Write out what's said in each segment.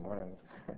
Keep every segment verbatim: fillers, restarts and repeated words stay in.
Morning.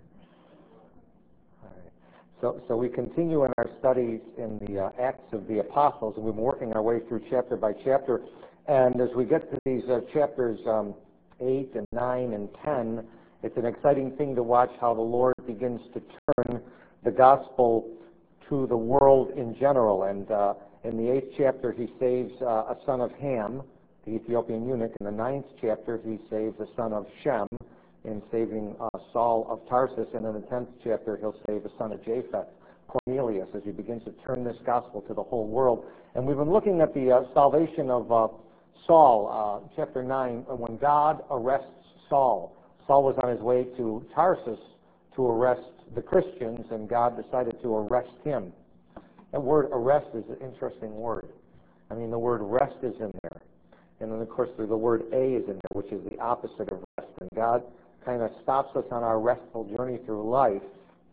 All right. So, so we continue in our studies in the uh, Acts of the Apostles, and we've been working our way through chapter by chapter. And as we get to these uh, chapters um, eight and nine and ten, it's an exciting thing to watch how the Lord begins to turn the gospel to the world in general. And uh, in the eighth chapter, he saves uh, a son of Ham, the Ethiopian eunuch. In the ninth chapter, he saves a son of Shem in saving uh, Saul of Tarsus. And in the tenth chapter, he'll save a son of Japheth, Cornelius, as he begins to turn this gospel to the whole world. And we've been looking at the uh, salvation of uh, Saul, uh, chapter nine, when God arrests Saul. Saul was on his way to Tarsus to arrest the Christians, and God decided to arrest him. That word arrest is an interesting word. I mean, the word rest is in there. And then, of course, the word a is in there, which is the opposite of rest. And God kind of stops us on our restful journey through life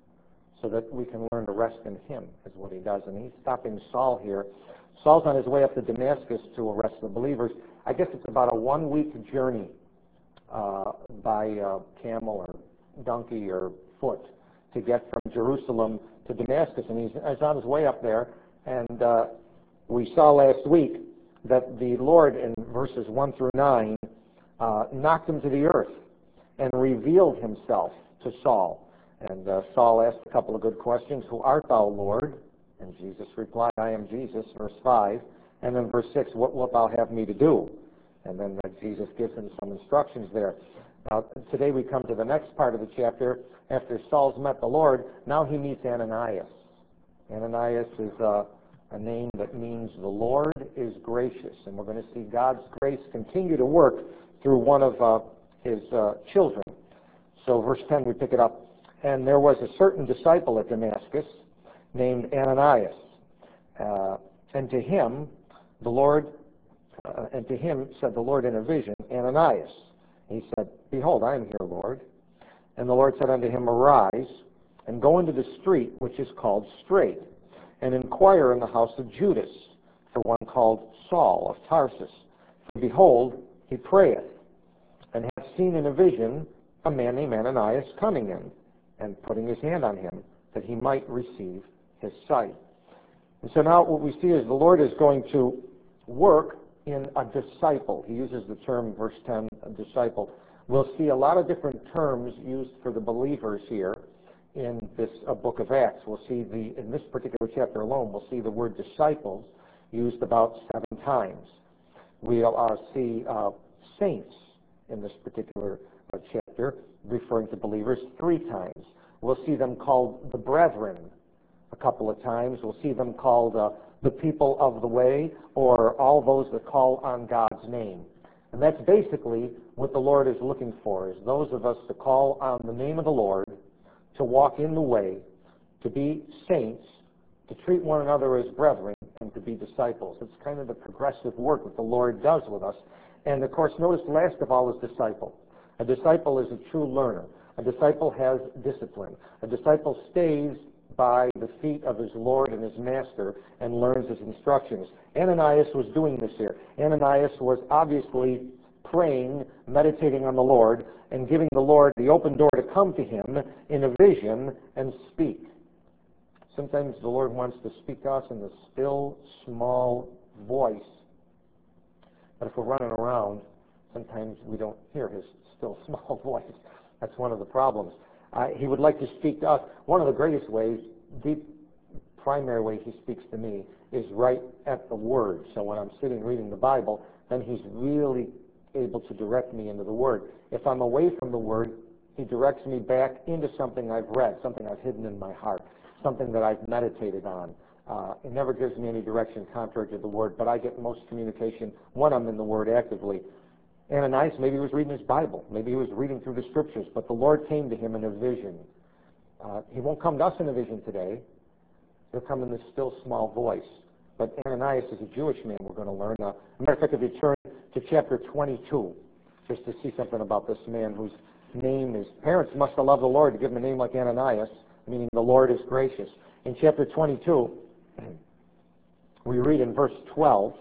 so that we can learn to rest in him, is what he does. And he's stopping Saul here. Saul's on his way up to Damascus to arrest the believers. I guess it's about a one-week journey uh, by uh, camel or donkey or foot to get from Jerusalem to Damascus. And he's, he's on his way up there. And uh, we saw last week that the Lord, in verses one through nine, uh, knocked him to the earth and revealed himself to Saul. And uh, Saul asked a couple of good questions. Who art thou, Lord? And Jesus replied, I am Jesus, verse five. And then verse six, what wilt thou have me to do? And then uh, Jesus gives him some instructions there. Now, today we come to the next part of the chapter. After Saul's met the Lord, now he meets Ananias. Ananias is uh, a name that means the Lord is gracious. And we're going to see God's grace continue to work through one of uh, his uh, children. So verse ten, we pick it up. And there was a certain disciple at Damascus named Ananias. Uh, and to him, the Lord, uh, and to him said the Lord in a vision, Ananias. He said, Behold, I am here, Lord. And the Lord said unto him, Arise, and go into the street which is called Straight, and inquire in the house of Judas for one called Saul of Tarsus. For behold, he prayeth, and hath seen in a vision a man named Ananias coming in, and putting his hand on him, that he might receive his sight. And so now what we see is the Lord is going to work in a disciple. He uses the term, verse ten, a disciple. We'll see a lot of different terms used for the believers here in this uh, book of Acts. We'll see the, in this particular chapter alone, we'll see the word disciples used about seven times. We'll uh, see uh, saints in this particular uh, chapter, referring to believers three times. We'll see them called the brethren a couple of times. We'll see them called uh, the people of the way, or all those that call on God's name. And that's basically what the Lord is looking for, is those of us to call on the name of the Lord, to walk in the way, to be saints, to treat one another as brethren, and to be disciples. It's kind of the progressive work that the Lord does with us. And of course, notice last of all is disciple. A disciple is a true learner. A disciple has discipline. A disciple stays by the feet of his Lord and his master and learns his instructions. Ananias was doing this here. Ananias was obviously praying, meditating on the Lord, and giving the Lord the open door to come to him in a vision and speak. Sometimes the Lord wants to speak to us in the still, small voice. But if we're running around, sometimes we don't hear his still, small voice. That's one of the problems. Uh, he would like to speak to us. One of the greatest ways, the primary way he speaks to me, is right at the Word. So when I'm sitting reading the Bible, then he's really able to direct me into the Word. If I'm away from the Word, he directs me back into something I've read, something I've hidden in my heart, something that I've meditated on. Uh, it never gives me any direction contrary to the Word, but I get most communication when I'm in the Word actively. Ananias, maybe he was reading his Bible. Maybe he was reading through the Scriptures, but the Lord came to him in a vision. Uh, he won't come to us in a vision today. He'll come in this still, small voice. But Ananias is a Jewish man, we're going to learn. Uh, as a matter of fact, if you turn to chapter twenty-two, just to see something about this man whose name is, parents must have loved the Lord to give him a name like Ananias, meaning the Lord is gracious. In chapter twenty-two, we read in verse twelve,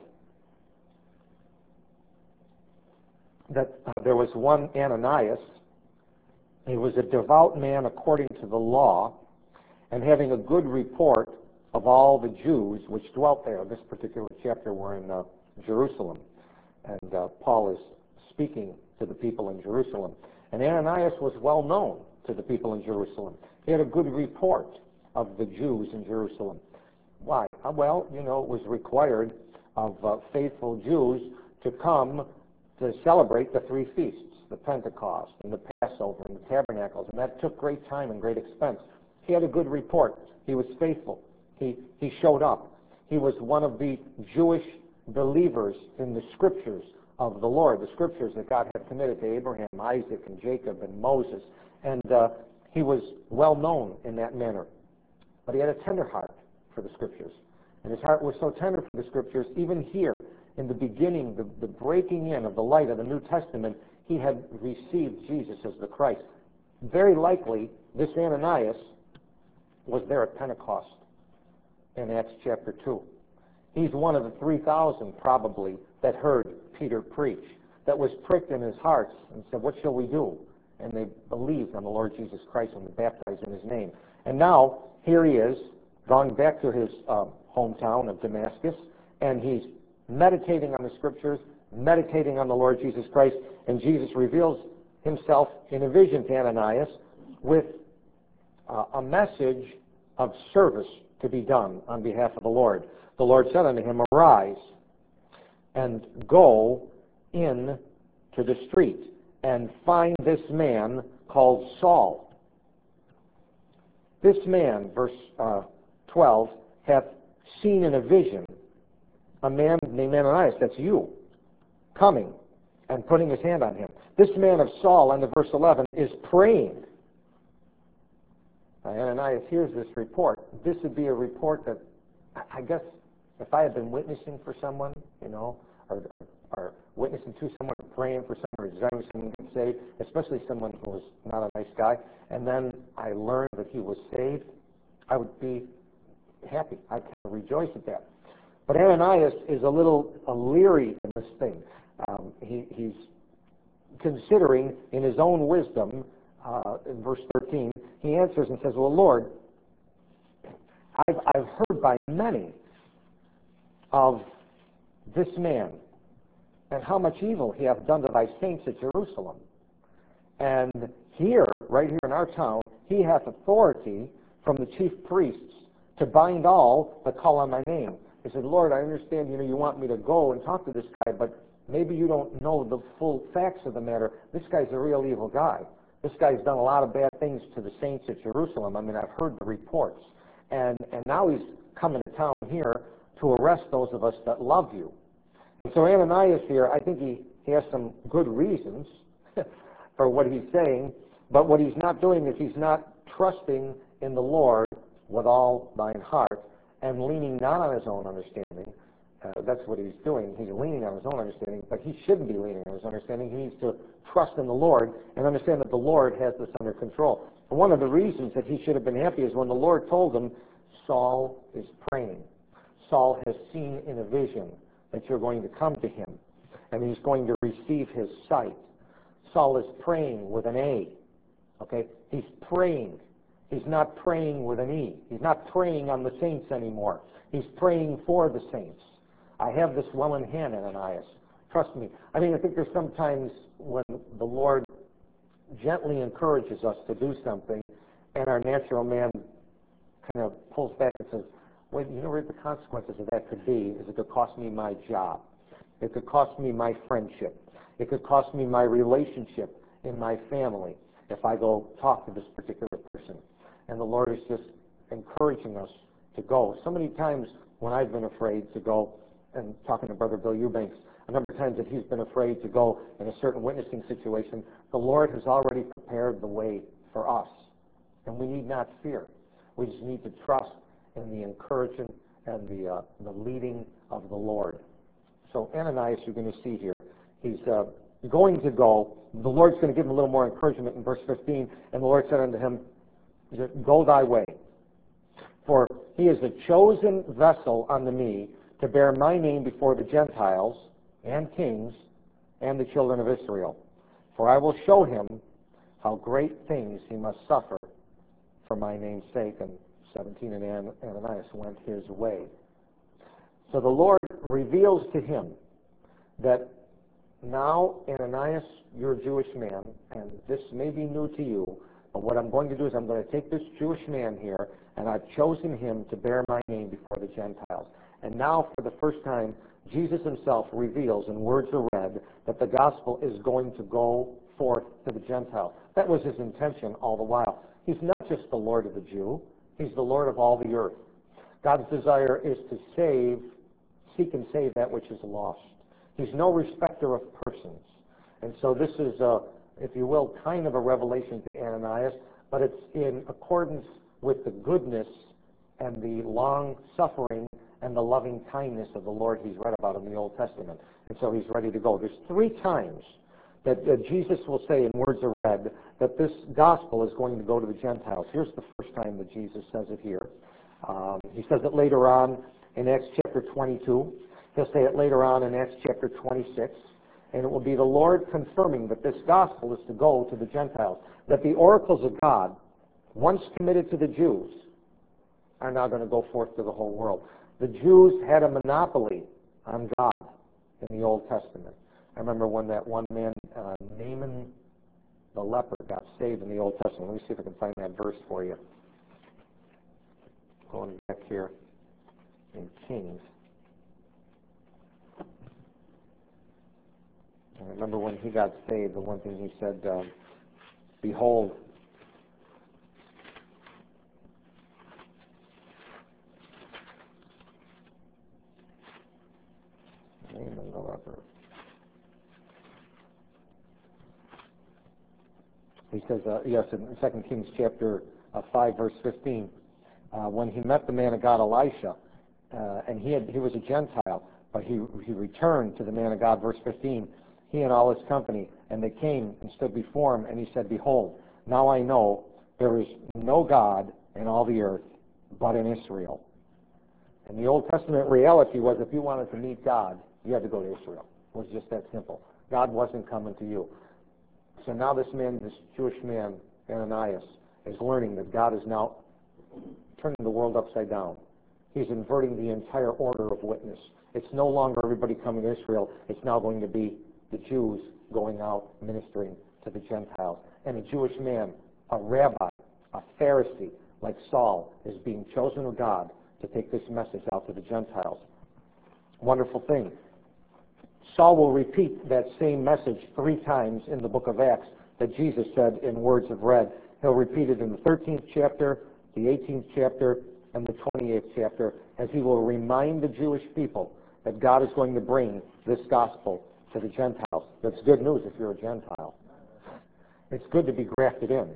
that uh, there was one Ananias He was a devout man according to the law, and having a good report of all the Jews which dwelt there. This particular chapter, we're in uh, Jerusalem, and uh, Paul is speaking to the people in Jerusalem. And Ananias was well known to the people in Jerusalem. He had a good report of the Jews in Jerusalem. Why? Well, you know, it was required of uh, faithful Jews to come to celebrate the three feasts, the Pentecost and the Passover and the Tabernacles, and that took great time and great expense. He had a good report. He was faithful. He, he showed up. He was one of the Jewish believers in the scriptures of the Lord, the scriptures that God had committed to Abraham, Isaac, and Jacob, and Moses. And uh, he was well known in that manner. But he had a tender heart for the scriptures. And his heart was so tender for the scriptures, even here, in the beginning, the, the breaking in of the light of the New Testament, he had received Jesus as the Christ. Very likely, this Ananias was there at Pentecost in Acts chapter two. He's one of the three thousand, probably, that heard Peter preach, that was pricked in his heart and said, what shall we do? And they believed on the Lord Jesus Christ and were baptized in his name. And now, here he is, going back to his uh, hometown of Damascus, and he's meditating on the scriptures, meditating on the Lord Jesus Christ, and Jesus reveals himself in a vision to Ananias with uh, a message of service to be done on behalf of the Lord. The Lord said unto him, arise and go in to the street and find this man called Saul. This man, verse uh, twelve, hath seen in a vision a man named Ananias, that's you, coming and putting his hand on him. This man of Saul, under verse eleven, is praying. Now, Ananias hears this report. This would be a report that, I guess, if I had been witnessing for someone, you know, or, or witnessing to someone, or praying for someone, or desiring someone to get saved, especially someone who was not a nice guy, and then I learned that he was saved, I would be happy. I'd kind of rejoice at that. But Ananias is a little a leery in this thing. Um, he, he's considering in his own wisdom, uh, in verse thirteen, he answers and says, well, Lord, I've, I've heard by many of this man and how much evil he hath done to thy saints at Jerusalem. And here, right here in our town, he hath authority from the chief priests to bind all that call on my name. He said, Lord, I understand, you know, you want me to go and talk to this guy, but maybe you don't know the full facts of the matter. This guy's a real evil guy. This guy's done a lot of bad things to the saints at Jerusalem. I mean, I've heard the reports. And, and now he's coming to town here to arrest those of us that love you. And so Ananias here, I think he, he has some good reasons for what he's saying, but what he's not doing is he's not trusting in the Lord with all thine heart and leaning not on his own understanding. Uh, that's what he's doing. He's leaning on his own understanding, but he shouldn't be leaning on his understanding. He needs to trust in the Lord and understand that the Lord has this under control. And one of the reasons that he should have been happy is when the Lord told him, Saul is praying. Saul has seen in a vision that you're going to come to him, and he's going to receive his sight. Saul is praying with an A. Okay? He's praying. He's not praying with an E. He's not praying on the saints anymore. He's praying for the saints. I have this well in hand, Ananias. Trust me. I mean, I think there's sometimes when the Lord gently encourages us to do something, and our natural man kind of pulls back and says, wait, you know what the consequences of that could be is it could cost me my job. It could cost me my friendship. It could cost me my relationship in my family if I go talk to this particular person. And the Lord is just encouraging us to go. So many times when I've been afraid to go, and talking to Brother Bill Eubanks, a number of times that he's been afraid to go in a certain witnessing situation, the Lord has already prepared the way for us. And we need not fear. We just need to trust in the encouragement and the, uh, the leading of the Lord. So Ananias, you're going to see here, he's uh, going to go. The Lord's going to give him a little more encouragement in verse fifteen. And the Lord said unto him, go thy way, for he is a chosen vessel unto me to bear my name before the Gentiles and kings and the children of Israel. For I will show him how great things he must suffer for my name's sake. And seventeen, and Ananias went his way. So the Lord reveals to him that now, Ananias, you're a Jewish man, and this may be new to you, but what I'm going to do is I'm going to take this Jewish man here, and I've chosen him to bear my name before the Gentiles. And now, for the first time, Jesus himself reveals in words of read that the gospel is going to go forth to the Gentiles. That was his intention all the while. He's not just the Lord of the Jew, he's the Lord of all the earth. God's desire is to save, seek and save that which is lost. He's no respecter of persons. And so this is, a, if you will, kind of a revelation to Ananias, but it's in accordance with the goodness and the long suffering and the loving kindness of the Lord he's read about in the Old Testament. And so he's ready to go. There's three times that, that Jesus will say in words of read that this gospel is going to go to the Gentiles. Here's the first time that Jesus says it here. Um, he says it later on in Acts chapter twenty-two. He'll say it later on in Acts chapter twenty-six. And it will be the Lord confirming that this gospel is to go to the Gentiles. That the oracles of God, once committed to the Jews, are now going to go forth to the whole world. The Jews had a monopoly on God in the Old Testament. I remember when that one man, uh, Naaman the leper, got saved in the Old Testament. Let me see if I can find that verse for you. Going back here in Kings. I remember when he got saved, the one thing he said, uh, behold, Naaman the leper. He says, uh, yes, in Second Kings chapter uh, five, verse fifteen, uh, when he met the man of God, Elisha, uh, and he had, he was a Gentile, but he he returned to the man of God, verse fifteen, he and all his company, and they came and stood before him, and he said, behold, now I know there is no God in all the earth but in Israel. And the Old Testament reality was if you wanted to meet God, you had to go to Israel. It was just that simple. God wasn't coming to you. So now this man, this Jewish man, Ananias, is learning that God is now turning the world upside down. He's inverting the entire order of witness. It's no longer everybody coming to Israel. It's now going to be the Jews going out ministering to the Gentiles. And a Jewish man, a rabbi, a Pharisee like Saul, is being chosen of God to take this message out to the Gentiles. Wonderful thing. Saul will repeat that same message three times in the book of Acts that Jesus said in words of read. He'll repeat it in the thirteenth chapter, the eighteenth chapter, and the twenty-eighth chapter, as he will remind the Jewish people that God is going to bring this gospel to the Gentiles. That's good news if you're a Gentile. It's good to be grafted in.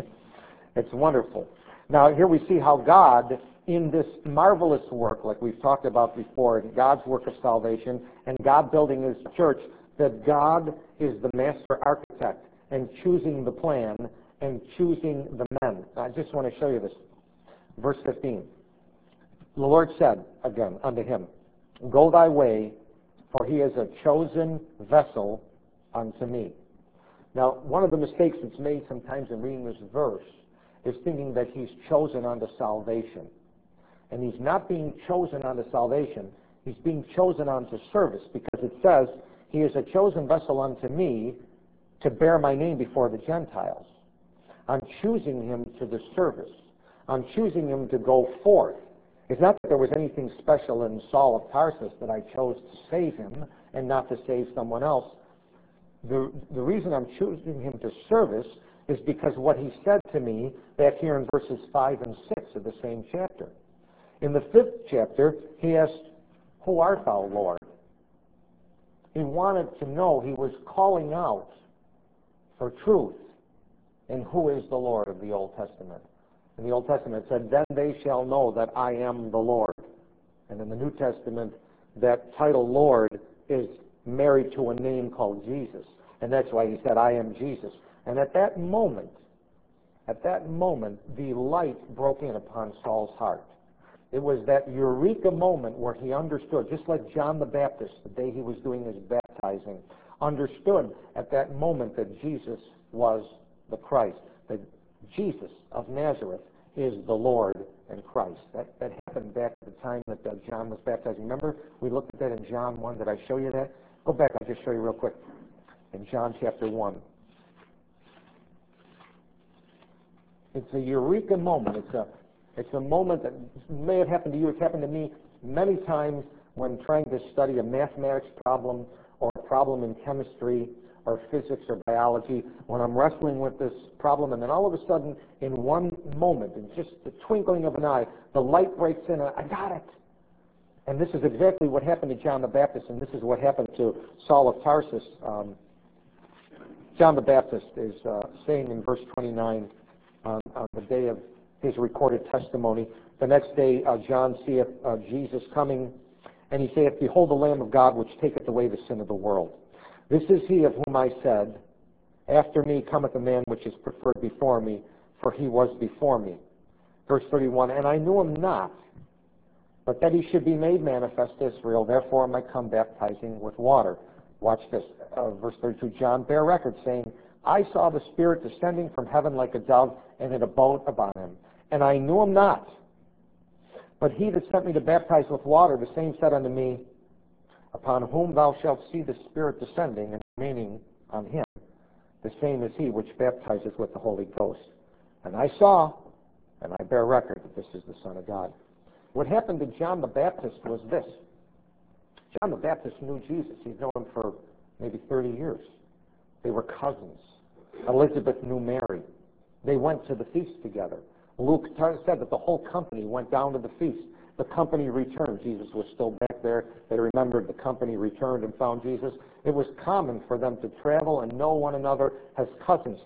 It's wonderful. Now, here we see how God, in this marvelous work, like we've talked about before, in God's work of salvation, and God building his church, that God is the master architect and choosing the plan and choosing the men. I just want to show you this. Verse fifteen. The Lord said, again, unto him, go thy way, for he is a chosen vessel unto me. Now, one of the mistakes that's made sometimes in reading this verse is thinking that he's chosen unto salvation. And he's not being chosen unto salvation. He's being chosen unto service, because it says, he is a chosen vessel unto me to bear my name before the Gentiles. I'm choosing him to the service. I'm choosing him to go forth. It's not that there was anything special in Saul of Tarsus that I chose to save him and not to save someone else. The, the reason I'm choosing him to service is because what he said to me back here in verses five and six of the same chapter. In the fifth chapter, he asked, who art thou, Lord? He wanted to know, he was calling out for truth in who is the Lord of the Old Testament. In the Old Testament, it said, then they shall know that I am the Lord. And in the New Testament, that title Lord is married to a name called Jesus. And that's why he said, I am Jesus. And at that moment, at that moment, the light broke in upon Saul's heart. It was that eureka moment where he understood, just like John the Baptist, the day he was doing his baptizing, understood at that moment that Jesus was the Christ. That Jesus of Nazareth is the Lord and Christ. That, that happened back at the time that uh, John was baptized. Remember, we looked at that in John one. Did I show you that? Go back. I'll just show you real quick. In John chapter one. It's a eureka moment. It's a, it's a moment that may have happened to you. It's happened to me many times when trying to study a mathematics problem or a problem in chemistry or physics or biology, when I'm wrestling with this problem, and then all of a sudden, in one moment, in just the twinkling of an eye, the light breaks in, and I got it. And this is exactly what happened to John the Baptist, and this is what happened to Saul of Tarsus. Um, John the Baptist is uh, saying in verse twenty-nine, on, on the day of his recorded testimony, the next day uh, John seeth uh, Jesus coming, and he saith, Behold the Lamb of God, which taketh away the sin of the world. This is he of whom I said, After me cometh a man which is preferred before me, for he was before me. Verse thirty-one, And I knew him not, but that he should be made manifest to Israel, therefore am I come baptizing with water. Watch this, uh, verse thirty-two, John bare record, saying, I saw the Spirit descending from heaven like a dove, and it abode upon him. And I knew him not, but he that sent me to baptize with water, the same said unto me, Upon whom thou shalt see the Spirit descending and remaining on him, the same is he which baptizeth with the Holy Ghost. And I saw, and I bear record that this is the Son of God. What happened to John the Baptist was this. John the Baptist knew Jesus. He'd known him for maybe thirty years. They were cousins. Elizabeth knew Mary. They went to the feast together. Luke said that the whole company went down to the feast. The company returned. Jesus was still back there. They remembered the company returned and found Jesus. It was common for them to travel and know one another as cousins.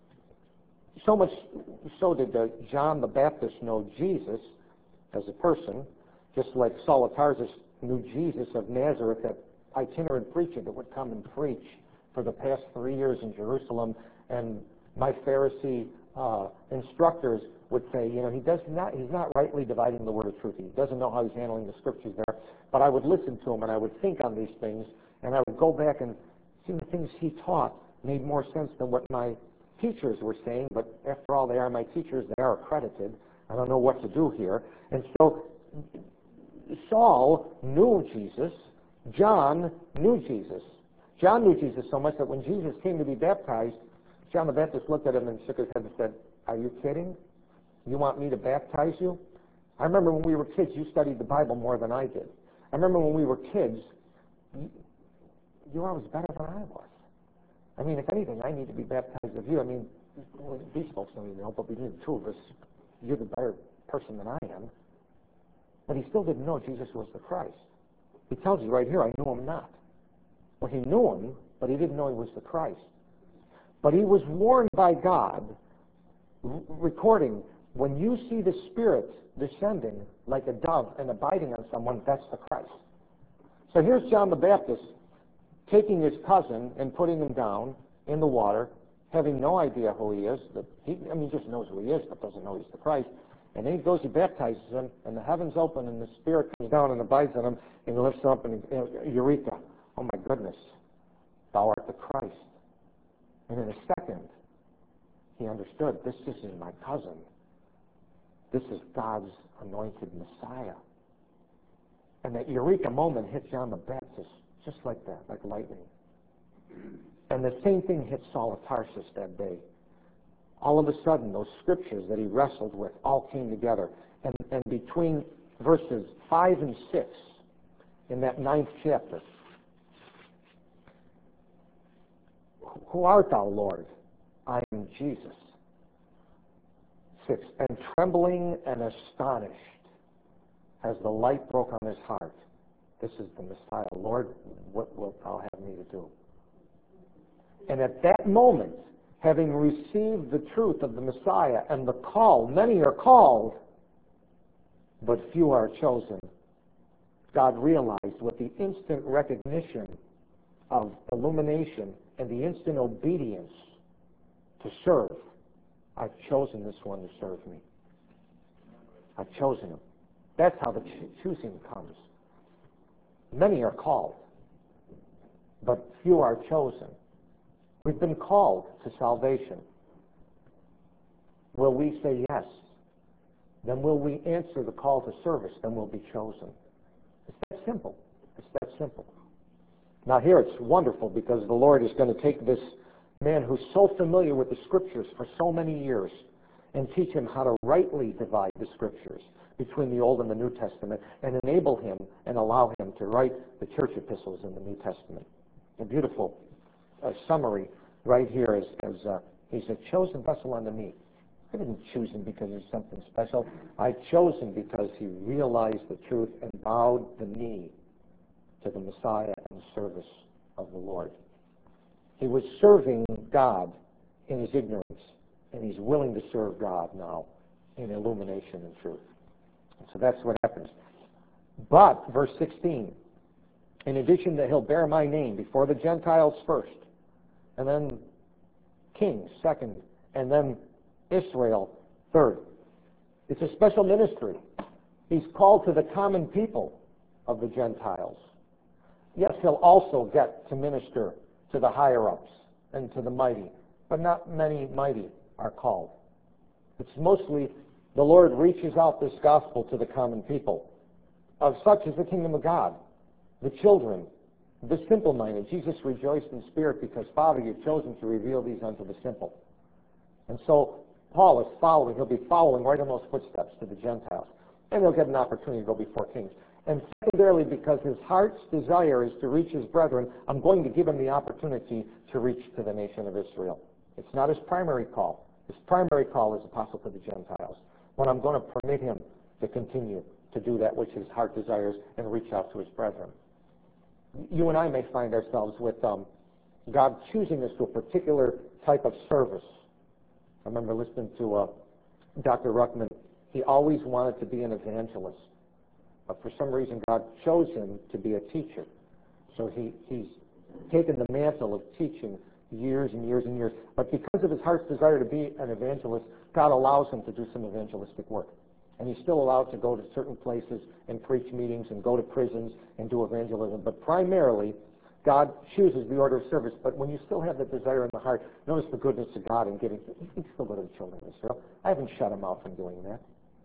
So much so did uh, John the Baptist know Jesus as a person, just like Saul of Tarsus knew Jesus of Nazareth, that itinerant preacher that would come and preach for the past three years in Jerusalem. And my Pharisee uh, instructors would say, you know, he does not, he's not rightly dividing the word of truth. He doesn't know how he's handling the scriptures there. But I would listen to him and I would think on these things, and I would go back and see the things he taught made more sense than what my teachers were saying. But after all, they are my teachers. They are accredited. I don't know what to do here. And so Saul knew Jesus. John knew Jesus. John knew Jesus so much that when Jesus came to be baptized, John the Baptist looked at him and shook his head and said, Are you kidding? You want me to baptize you? I remember when we were kids, you studied the Bible more than I did. I remember when we were kids, you, you were always better than I was. I mean, if anything, I need to be baptized of you. I mean, well, these folks don't even know, but between the two of us, you're the better person than I am. But he still didn't know Jesus was the Christ. He tells you right here, I knew him not. Well, he knew him, but he didn't know he was the Christ. But he was warned by God, r- recording, when you see the Spirit descending like a dove and abiding on someone, that's the Christ. So here's John the Baptist taking his cousin and putting him down in the water, having no idea who he is. That he, I mean, just knows who he is, but doesn't know he's the Christ. And then he goes, he baptizes him, and the heavens open, and the Spirit comes down and abides on him, and he lifts him up, and he, you know, Eureka. Oh my goodness, thou art the Christ. And in a second, he understood, this isn't my cousin. This is God's anointed Messiah. And that Eureka moment hit John the Baptist just like that, like lightning. And the same thing hit Saul of Tarsus that day. All of a sudden, those scriptures that he wrestled with all came together. And, and between verses five and six in that ninth chapter, Who art thou, Lord? I am Jesus. Six, and trembling and astonished as the light broke on his heart. This is the Messiah. Lord, what wilt thou have me to do? And at that moment, having received the truth of the Messiah and the call, many are called, but few are chosen. God realized with the instant recognition of illumination and the instant obedience to serve, I've chosen this one to serve me. I've chosen him. That's how the cho- choosing comes. Many are called, but few are chosen. We've been called to salvation. Will we say yes? Then will we answer the call to service? Then we'll be chosen. It's that simple. It's that simple. Now here it's wonderful because the Lord is going to take this man who's so familiar with the Scriptures for so many years and teach him how to rightly divide the Scriptures between the Old and the New Testament and enable him and allow him to write the church epistles in the New Testament. A beautiful uh, summary right here is, as uh, he's a chosen vessel unto me. I didn't choose him because he's something special. I chose him because he realized the truth and bowed the knee to the Messiah in service of the Lord. He was serving God in his ignorance, and he's willing to serve God now in illumination and truth. And so that's what happens. But, verse sixteen, in addition that he'll bear my name before the Gentiles first, and then kings second, and then Israel third. It's a special ministry. He's called to the common people of the Gentiles. Yes, he'll also get to minister to the higher-ups and to the mighty, but not many mighty are called. It's mostly the Lord reaches out this gospel to the common people, of such as the kingdom of God, the children, the simple-minded. Jesus rejoiced in spirit because, Father, you've chosen to reveal these unto the simple. And so Paul is following. He'll be following right in those footsteps to the Gentiles. And he'll get an opportunity to go before kings. And secondarily, because his heart's desire is to reach his brethren, I'm going to give him the opportunity to reach to the nation of Israel. It's not his primary call. His primary call is apostle to the Gentiles. But I'm going to permit him to continue to do that which his heart desires and reach out to his brethren. You and I may find ourselves with um, God choosing us to a particular type of service. I remember listening to uh, Doctor Ruckman. He always wanted to be an evangelist. But for some reason, God chose him to be a teacher. So he, he's taken the mantle of teaching years and years and years. But because of his heart's desire to be an evangelist, God allows him to do some evangelistic work. And he's still allowed to go to certain places and preach meetings and go to prisons and do evangelism. But primarily, God chooses the order of service. But when you still have the desire in the heart, notice the goodness of God in giving. You can still go to the children of Israel. I haven't shut him out from doing that.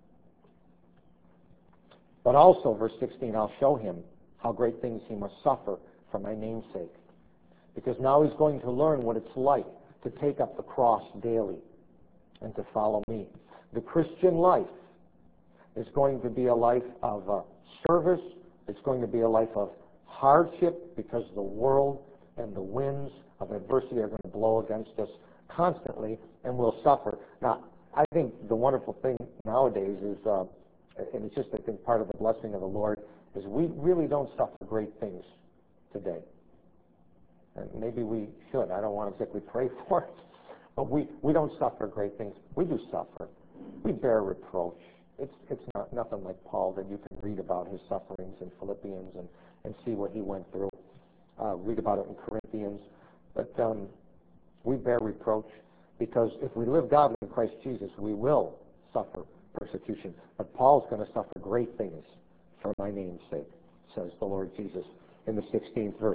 But also, verse sixteen, I'll show him how great things he must suffer for my name's sake. Because now he's going to learn what it's like to take up the cross daily and to follow me. The Christian life is going to be a life of uh, service. It's going to be a life of hardship because the world and the winds of adversity are going to blow against us constantly, and we'll suffer. Now, I think the wonderful thing nowadays is, uh, and it's just, I think, part of the blessing of the Lord, is we really don't suffer great things today. And maybe we should. I don't want to exactly pray for it. But we, we don't suffer great things. We do suffer. We bear reproach. It's, it's not nothing like Paul that you can read about his sufferings in Philippians and, and see what he went through. Uh, read about it in Corinthians. But um, we bear reproach because if we live godly in Christ Jesus, we will suffer persecution. But Paul's going to suffer great things for my name's sake, says the Lord Jesus in the sixteenth verse.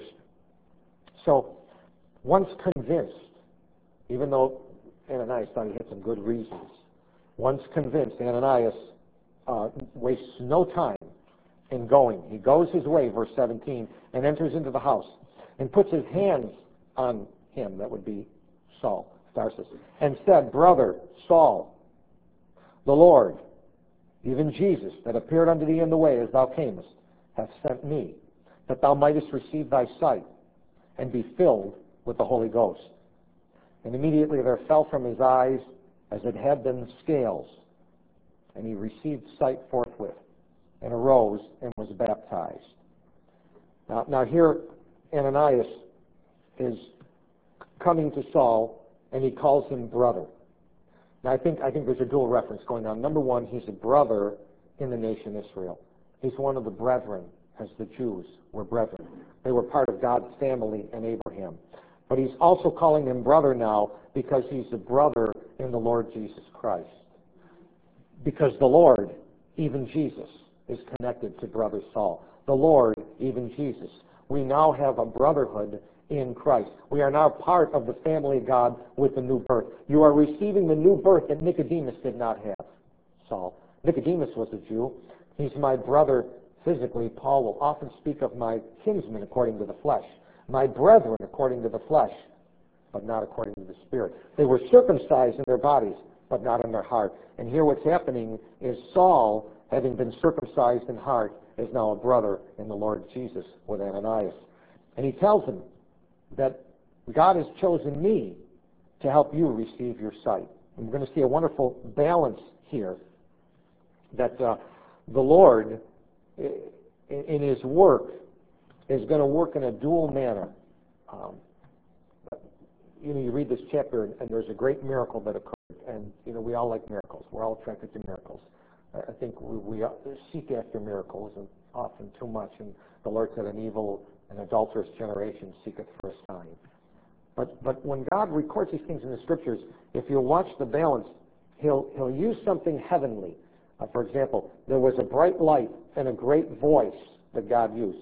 So, once convinced, even though Ananias thought he had some good reasons, once convinced, Ananias uh, wastes no time in going. He goes his way, verse seventeen, and enters into the house and puts his hands on him, that would be Saul, Tarsus, and said, Brother Saul, the Lord, even Jesus, that appeared unto thee in the way as thou camest, hath sent me, that thou mightest receive thy sight and be filled with the Holy Ghost. And immediately there fell from his eyes as it had been scales, and he received sight forthwith, and arose and was baptized. Now, now here Ananias is coming to Saul, and he calls him brother. Now I think I think there's a dual reference going on. Number one, he's a brother in the nation Israel. He's one of the brethren, as the Jews were brethren. They were part of God's family in Abraham. But he's also calling him brother now because he's a brother in the Lord Jesus Christ. Because the Lord, even Jesus, is connected to brother Saul. The Lord, even Jesus. We now have a brotherhood in Christ. We are now part of the family of God with the new birth. You are receiving the new birth that Nicodemus did not have, Saul. Nicodemus was a Jew. He's my brother physically. Paul will often speak of my kinsmen according to the flesh, my brethren according to the flesh, but not according to the Spirit. They were circumcised in their bodies, but not in their heart. And here what's happening is Saul, having been circumcised in heart, is now a brother in the Lord Jesus with Ananias. And he tells him that God has chosen me to help you receive your sight. And we're going to see a wonderful balance here, that uh, the Lord, in his work, is going to work in a dual manner. Um, you know, you read this chapter, and, and there's a great miracle that occurred. And, you know, we all like miracles. We're all attracted to miracles. I think we, we seek after miracles, and often too much. And the Lord said, an evil and adulterous generation seeketh for a sign. But but when God records these things in the Scriptures, if you watch the balance, he'll, he'll use something heavenly. Uh, for example, there was a bright light and a great voice that God used.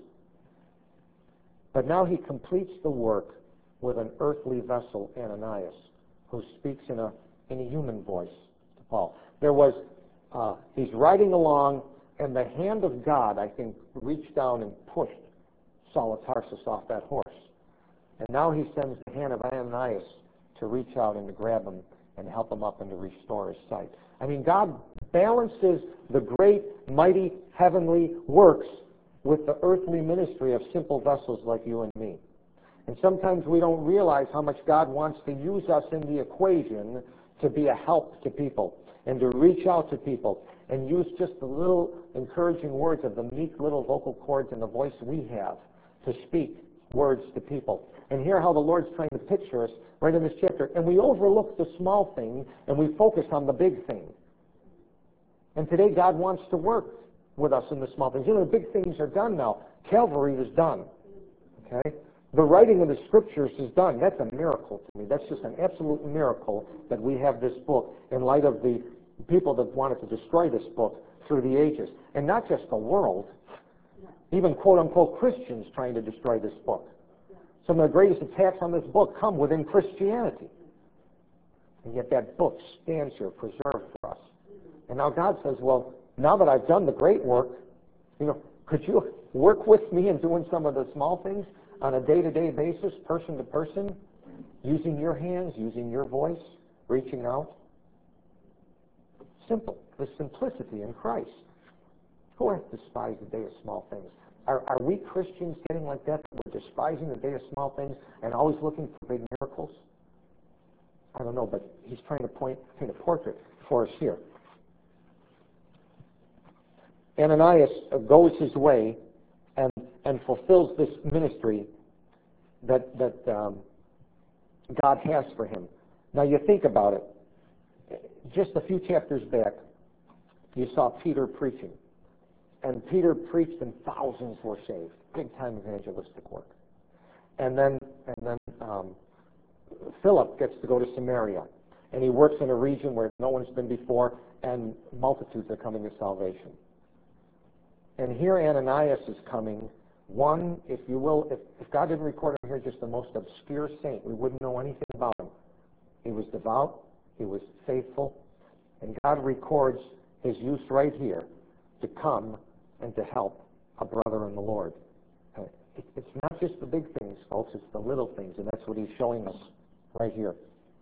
But now he completes the work with an earthly vessel, Ananias, who speaks in a, in a human voice to Paul. There was, uh, he's riding along, and the hand of God, I think, reached down and pushed Saul of Tarsus off that horse. And now he sends the hand of Ananias to reach out and to grab him and help him up and to restore his sight. I mean, God balances the great, mighty, heavenly works with the earthly ministry of simple vessels like you and me. And sometimes we don't realize how much God wants to use us in the equation to be a help to people and to reach out to people and use just the little encouraging words of the meek little vocal cords and the voice we have to speak words to people. And hear how the Lord's trying to picture us right in this chapter. And we overlook the small thing and we focus on the big thing. And today God wants to work with us in the small things. You know, the big things are done now. Calvary is done. Okay? The writing of the Scriptures is done. That's a miracle to me. That's just an absolute miracle that we have this book in light of the people that wanted to destroy this book through the ages. And not just the world, even quote-unquote Christians trying to destroy this book. Some of the greatest attacks on this book come within Christianity. And yet that book stands here preserved for us. And now God says, well, now that I've done the great work, you know, could you work with me in doing some of the small things on a day-to-day basis, person to person, using your hands, using your voice, reaching out? Simple. The simplicity in Christ. Who hath despised the day of small things? Are, are we Christians getting like that? We're despising the day of small things and always looking for big miracles? I don't know, but he's trying to point, paint a portrait for us here. Ananias goes his way and, and fulfills this ministry that, that um, God has for him. Now you think about it. Just a few chapters back, you saw Peter preaching. And Peter preached and thousands were saved. Big-time evangelistic work. And then, and then um, Philip gets to go to Samaria. And he works in a region where no one's been before, and multitudes are coming to salvation. And here Ananias is coming. One, if you will, if, if God didn't record him here, just the most obscure saint, we wouldn't know anything about him. He was devout. He was faithful. And God records his use right here to come and to help a brother in the Lord. Uh, it, it's not just the big things, folks. It's the little things, and that's what he's showing us right here.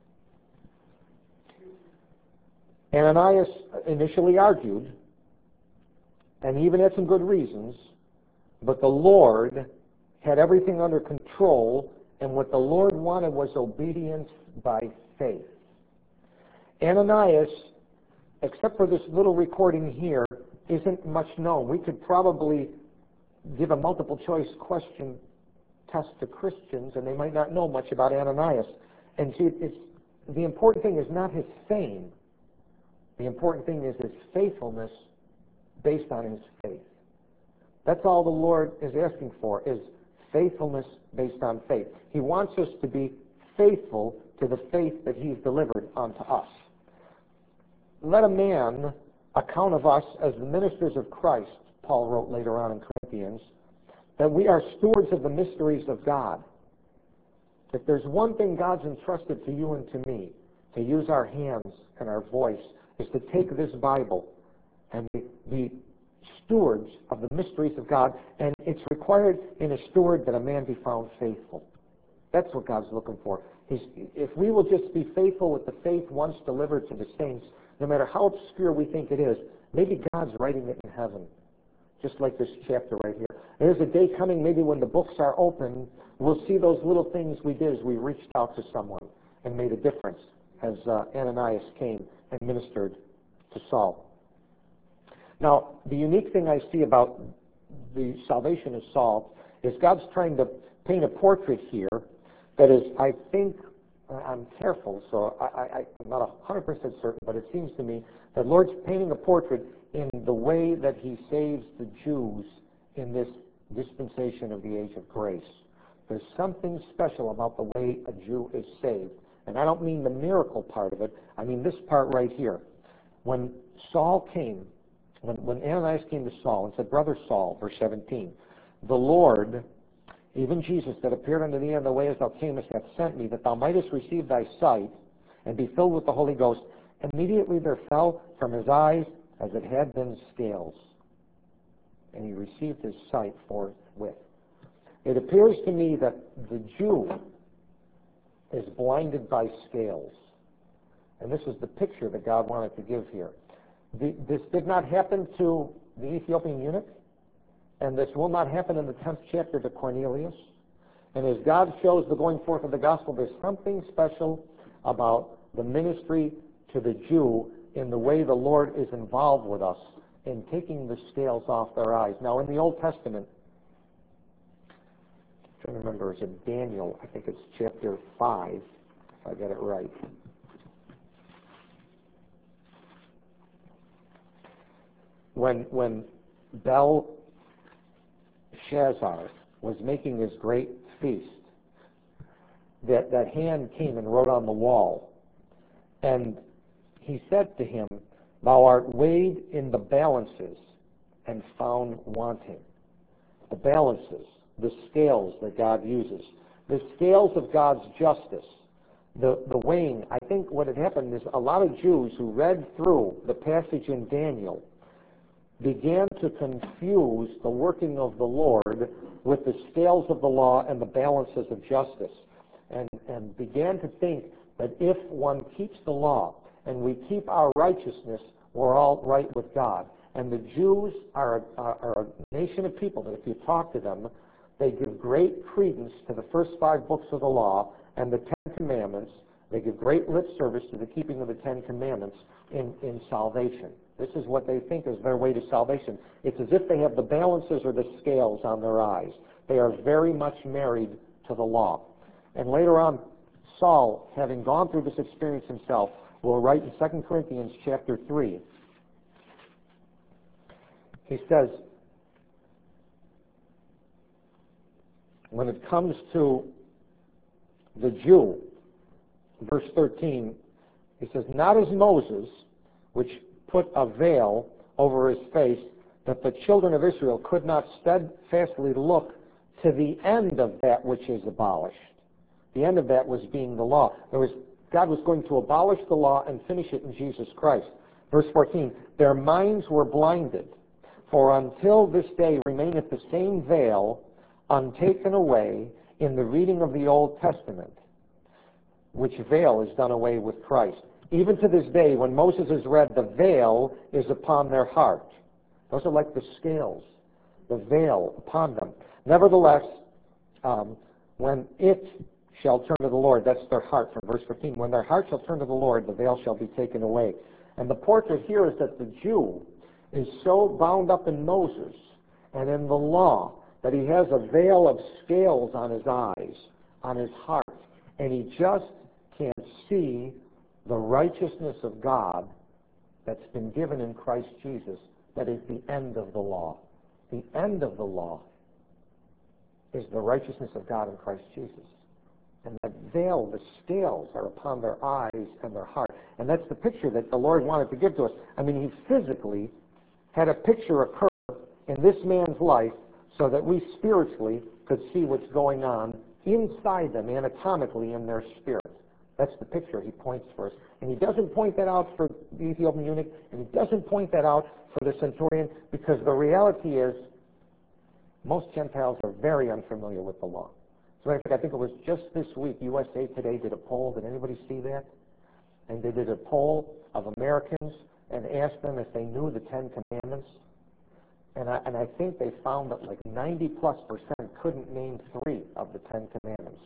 Ananias initially argued, and he even had some good reasons, but the Lord had everything under control, and what the Lord wanted was obedience by faith. Ananias, except for this little recording here, isn't much known. We could probably give a multiple choice question test to Christians, and they might not know much about Ananias. And see, it's, the important thing is not his fame. The important thing is his faithfulness based on his faith. That's all the Lord is asking for, is faithfulness based on faith. He wants us to be faithful to the faith that he's delivered unto us. Let a man account of us as the ministers of Christ, Paul wrote later on in Corinthians, that we are stewards of the mysteries of God. If there's one thing God's entrusted to you and to me, to use our hands and our voice, is to take this Bible and be, be stewards of the mysteries of God. And it's required in a steward that a man be found faithful. That's what God's looking for. He's, if we will just be faithful with the faith once delivered to the saints, no matter how obscure we think it is, maybe God's writing it in heaven. Just like this chapter right here. There's a day coming maybe when the books are open, we'll see those little things we did as we reached out to someone and made a difference, as uh, Ananias came and ministered to Saul. Now, the unique thing I see about the salvation of Saul is God's trying to paint a portrait here that is, I think, I'm careful, so I, I, I'm not one hundred percent certain, but it seems to me that Lord's painting a portrait in the way that he saves the Jews in this dispensation of the age of grace. There's something special about the way a Jew is saved. And I don't mean the miracle part of it. I mean this part right here. When Saul came, when, when Ananias came to Saul and said, Brother Saul, verse seventeen, the Lord, even Jesus that appeared unto thee in the way as thou camest, hath sent me, that thou mightest receive thy sight and be filled with the Holy Ghost. Immediately there fell from his eyes as it had been scales, and he received his sight forthwith. It appears to me that the Jew is blinded by scales. And this is the picture that God wanted to give here. The, this did not happen to the Ethiopian eunuch, and this will not happen in the tenth chapter to Cornelius. And as God shows the going forth of the gospel, there's something special about the ministry to the Jew in the way the Lord is involved with us in taking the scales off their eyes. Now, in the Old Testament, I'm trying to remember, is it Daniel? I think it's chapter five, if I get it right. When, when Belshazzar was making his great feast, that, that hand came and wrote on the wall. And he said to him, Thou art weighed in the balances and found wanting. The balances, the scales that God uses, the scales of God's justice, the, the weighing. I think what had happened is a lot of Jews who read through the passage in Daniel began to confuse the working of the Lord with the scales of the law and the balances of justice, and, and began to think that if one keeps the law and we keep our righteousness, we're all right with God. And the Jews are, are, are a nation of people that if you talk to them, they give great credence to the first five books of the law and the Ten Commandments. They give great lip service to the keeping of the Ten Commandments in, in salvation. This is what they think is their way to salvation. It's as if they have the balances or the scales on their eyes. They are very much married to the law. And later on, Saul, having gone through this experience himself, will write in Second Corinthians chapter three. He says, when it comes to the Jew, verse thirteen, he says, Not as Moses, which put a veil over his face, that the children of Israel could not steadfastly look to the end of that which is abolished. The end of that was being the law. There was, God was going to abolish the law and finish it in Jesus Christ. Verse fourteen, Their minds were blinded, for until this day remaineth the same veil untaken away in the reading of the Old Testament, which veil is done away with Christ. Even to this day, when Moses is read, the veil is upon their heart. Those are like the scales, the veil upon them. Nevertheless, um, when it shall turn to the Lord, that's their heart from verse fifteen, when their heart shall turn to the Lord, the veil shall be taken away. And the portrait here is that the Jew is so bound up in Moses and in the law that he has a veil of scales on his eyes, on his heart, and he just can't see the righteousness of God that's been given in Christ Jesus, that is the end of the law. The end of the law is the righteousness of God in Christ Jesus. And that veil, the scales, are upon their eyes and their heart. And that's the picture that the Lord wanted to give to us. I mean, he physically had a picture occur in this man's life so that we spiritually could see what's going on inside them anatomically in their spirit. That's the picture he points first. And he doesn't point that out for the Ethiopian eunuch, and he doesn't point that out for the centurion, because the reality is most Gentiles are very unfamiliar with the law. As a matter of fact, I think it was just this week, U S A Today did a poll. Did anybody see that? And they did a poll of Americans and asked them if they knew the Ten Commandments. And I, and I think they found that like ninety plus percent couldn't name three of the Ten Commandments.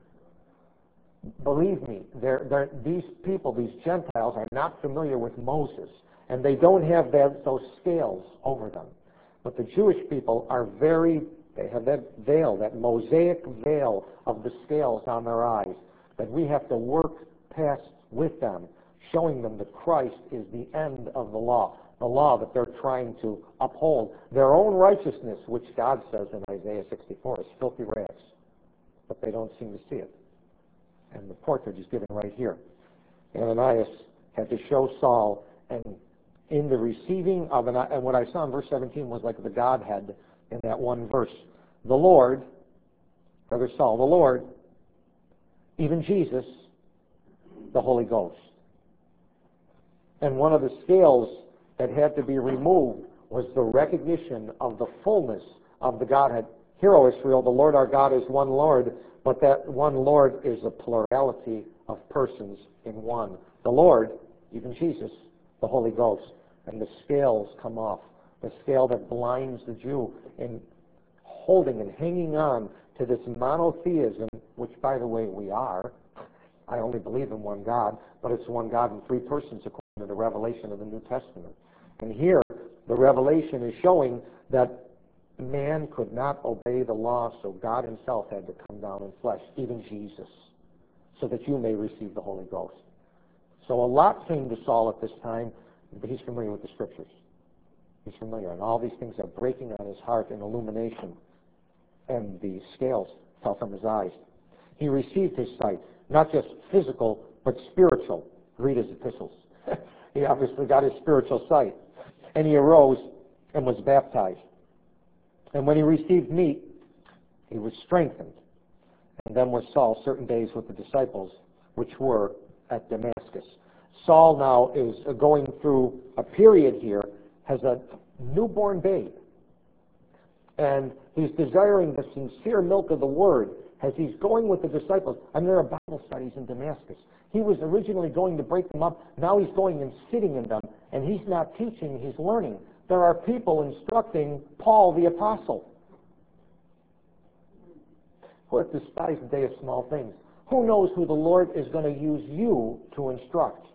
Believe me, they're, they're, these people, these Gentiles, are not familiar with Moses, and they don't have that, those scales over them. But the Jewish people are very, they have that veil, that Mosaic veil of the scales on their eyes, that we have to work past with them, showing them that Christ is the end of the law, the law that they're trying to uphold. Their own righteousness, which God says in Isaiah sixty-four, is filthy rags, but they don't seem to see it. And the portrait is given right here. Ananias had to show Saul, and in the receiving of an, and what I saw in verse seventeen was like the Godhead in that one verse. The Lord, brother Saul, the Lord, even Jesus, the Holy Ghost. And one of the scales that had to be removed was the recognition of the fullness of the Godhead. Hear, O Israel, the Lord our God is one Lord, but that one Lord is a plurality of persons in one. The Lord, even Jesus, the Holy Ghost. And the scales come off. The scale that blinds the Jew in holding and hanging on to this monotheism, which, by the way, we are. I only believe in one God, but it's one God in three persons according to the revelation of the New Testament. And here, the revelation is showing that man could not obey the law, so God himself had to come down in flesh, even Jesus, so that you may receive the Holy Ghost. So a lot came to Saul at this time, but he's familiar with the Scriptures. He's familiar, and all these things are breaking on his heart in illumination, and the scales fell from his eyes. He received his sight, not just physical, but spiritual. Read his epistles. He obviously got his spiritual sight. And he arose and was baptized. And when he received meat, he was strengthened. And then was Saul certain days with the disciples, which were at Damascus. Saul now is going through a period here, has a newborn babe. And he's desiring the sincere milk of the Word as he's going with the disciples. I mean, there are Bible studies in Damascus. He was originally going to break them up. Now he's going and sitting in them. And he's not teaching, he's learning. There are people instructing Paul the Apostle. What despise the day of small things? Who knows who the Lord is going to use you to instruct?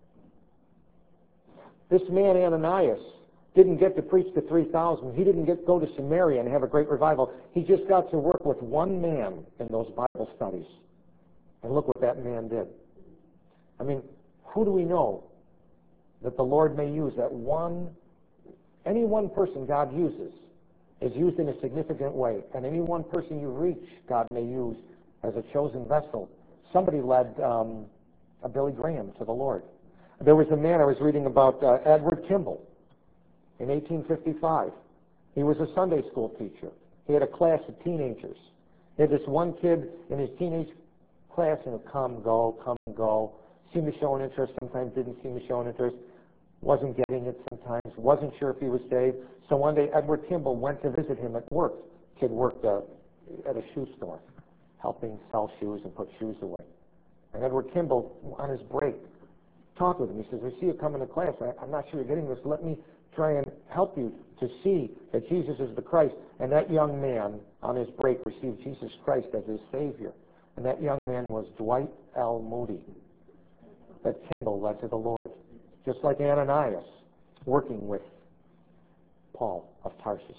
This man Ananias didn't get to preach to three thousand. He didn't get go to Samaria and have a great revival. He just got to work with one man in those Bible studies. And look what that man did. I mean, who do we know that the Lord may use? That one, any one person God uses is used in a significant way. And any one person you reach, God may use as a chosen vessel. Somebody led um, a Billy Graham to the Lord. There was a man I was reading about, uh, Edward Kimball, in eighteen fifty-five. He was a Sunday school teacher. He had a class of teenagers. He had this one kid in his teenage class, and would come, go, come, go, seemed to show an interest, sometimes didn't seem to show an interest, wasn't getting it sometimes, wasn't sure if he was saved. So one day, Edward Kimball went to visit him at work. Kid worked uh, at a shoe store, helping sell shoes and put shoes away. And Edward Kimball, on his break, talked with him. He says, I see you coming to class. I, I'm not sure you're getting this. Let me try and help you to see that Jesus is the Christ. And that young man, on his break, received Jesus Christ as his Savior. And that young man was Dwight L. Moody, that Kimball led to the Lord. Just like Ananias, working with Paul of Tarsus.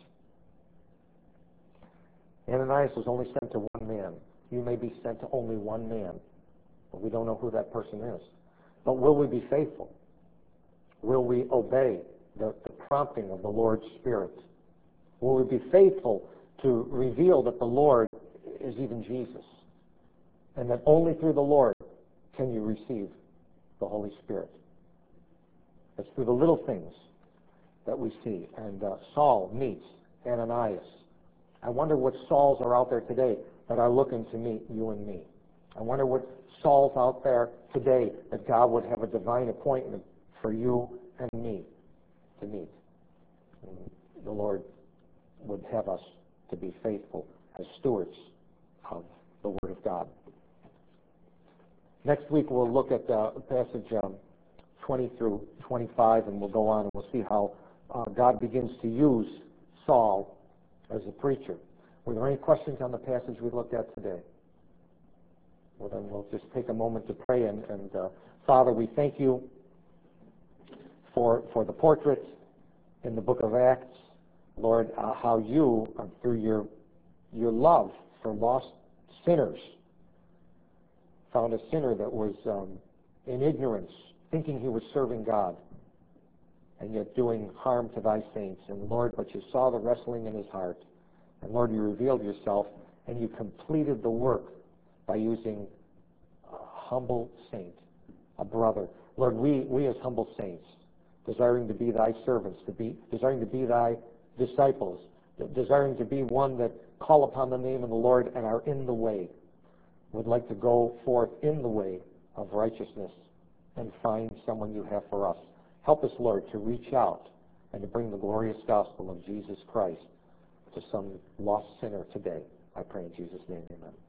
Ananias was only sent to one man. You may be sent to only one man, but we don't know who that person is. But will we be faithful? Will we obey the, the prompting of the Lord's Spirit? Will we be faithful to reveal that the Lord is even Jesus, and that only through the Lord can you receive the Holy Spirit? It's through the little things that we see. And uh, Saul meets Ananias. I wonder what Sauls are out there today that are looking to meet you and me. I wonder what Saul's out there today that God would have a divine appointment for you and me to meet. And the Lord would have us to be faithful as stewards of the Word of God. Next week we'll look at uh, passage um, twenty through twenty-five, and we'll go on and we'll see how uh, God begins to use Saul as a preacher. Were there any questions on the passage we looked at today? Well, then we'll just take a moment to pray. And, and uh, Father, we thank you for, for the portrait in the book of Acts. Lord, uh, how you, uh, through your, your love for lost sinners, found a sinner that was um, in ignorance, thinking he was serving God, and yet doing harm to thy saints. And Lord, but you saw the wrestling in his heart. And Lord, you revealed yourself, and you completed the work by using a humble saint, a brother. Lord, we, we as humble saints, desiring to be thy servants, to be desiring to be thy disciples, desiring to be one that call upon the name of the Lord and are in the way, would like to go forth in the way of righteousness and find someone you have for us. Help us, Lord, to reach out and to bring the glorious gospel of Jesus Christ to some lost sinner today. I pray in Jesus' name, amen.